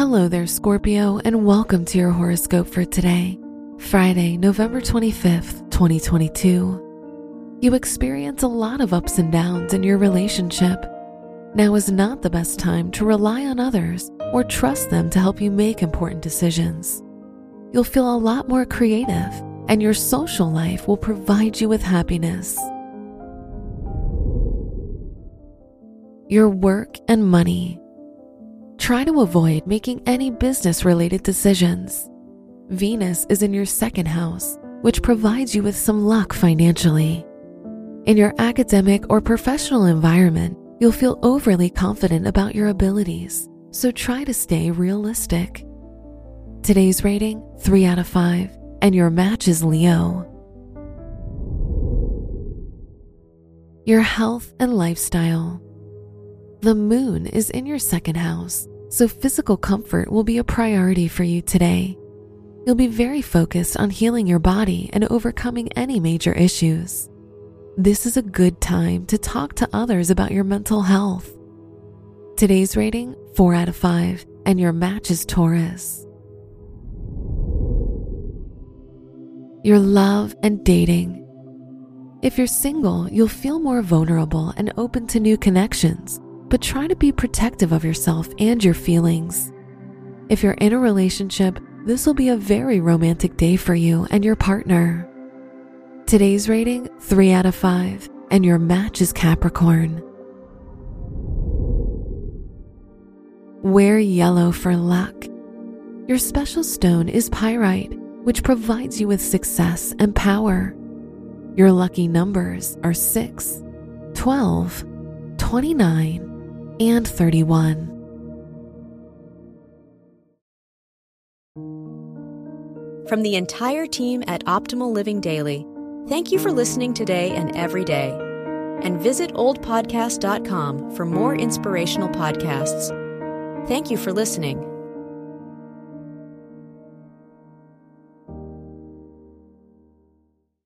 Hello there, Scorpio, and welcome to your horoscope for today, Friday, November 25th, 2022. You experience a lot of ups and downs in your relationship. Now is not the best time to rely on others or trust them to help you make important decisions. You'll feel a lot more creative, and your social life will provide you with happiness. Your work and money. Try to avoid making any business-related decisions. Venus is in your second house, which provides you with some luck financially. In your academic or professional environment, you'll feel overly confident about your abilities, so try to stay realistic. Today's rating, 3 out of 5, and your match is Leo. Your health and lifestyle. The moon is in your second house, so physical comfort will be a priority for you today. You'll be very focused on healing your body and overcoming any major issues. This is a good time to talk to others about your mental health. Today's rating, 4 out of 5, and your match is Taurus. Your love and dating. If you're single, you'll feel more vulnerable and open to new connections, but try to be protective of yourself and your feelings. If you're in a relationship, this will be a very romantic day for you and your partner. Today's rating, 3 out of 5, and your match is Capricorn. Wear yellow for luck. Your special stone is pyrite, which provides you with success and power. Your lucky numbers are 6, 12, 29, and 31. From the entire team at Optimal Living Daily, thank you for listening today and every day. And visit oldpodcast.com for more inspirational podcasts. Thank you for listening.